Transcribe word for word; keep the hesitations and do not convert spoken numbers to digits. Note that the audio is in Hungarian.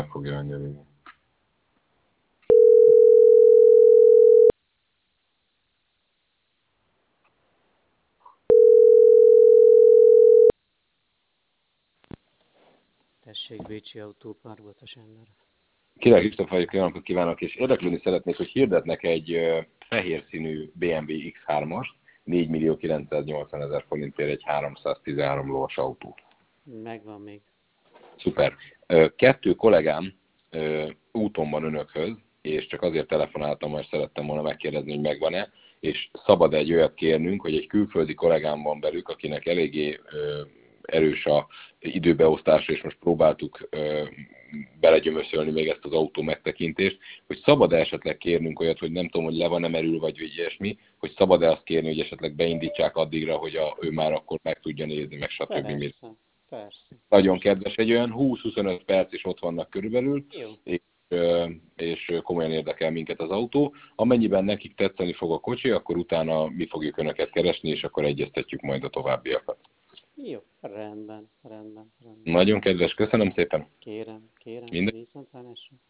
meg fogja venni a végén. Tessék, Bécsi Autópark, Botos ember. Király Kristóf vagyok, jó napot kívánok, és érdeklődni szeretnék, hogy hirdetnek egy uh, fehér színű bé em vé iksz hármast, négy millió kilencszáznyolcvan ezer forintért egy háromszáztizenhárom lovas autó. Megvan még. Szuper. Uh, kettő kollégám uh, úton van önökhöz, és csak azért telefonáltam, mert szerettem volna megkérdezni, hogy megvan-e, és szabad egy olyat kérnünk, hogy egy külföldi kollégám van velük, akinek eléggé uh, erős a időbeosztása, és most próbáltuk uh, belegyömöszölni még ezt az autó megtekintést, hogy szabad-e esetleg kérnünk olyat, hogy nem tudom, hogy le van-e merül, vagy ilyesmi, hogy szabad-e azt kérni, hogy esetleg beindítsák addigra, hogy a, ő már akkor meg tudja nézni, meg stb. Persze, persze. Nagyon persze. kedves, egy olyan húsz-huszonöt perc is ott vannak körülbelül, Jó. és, és komolyan érdekel minket az autó. Amennyiben nekik tetszeni fog a kocsi, akkor utána mi fogjuk önöket keresni, és akkor egyeztetjük majd a továbbiakat. Jó, rendben, rendben, rendben. Nagyon kedves, köszönöm szépen. Kérem, kérem, Minden. viszontlátásra.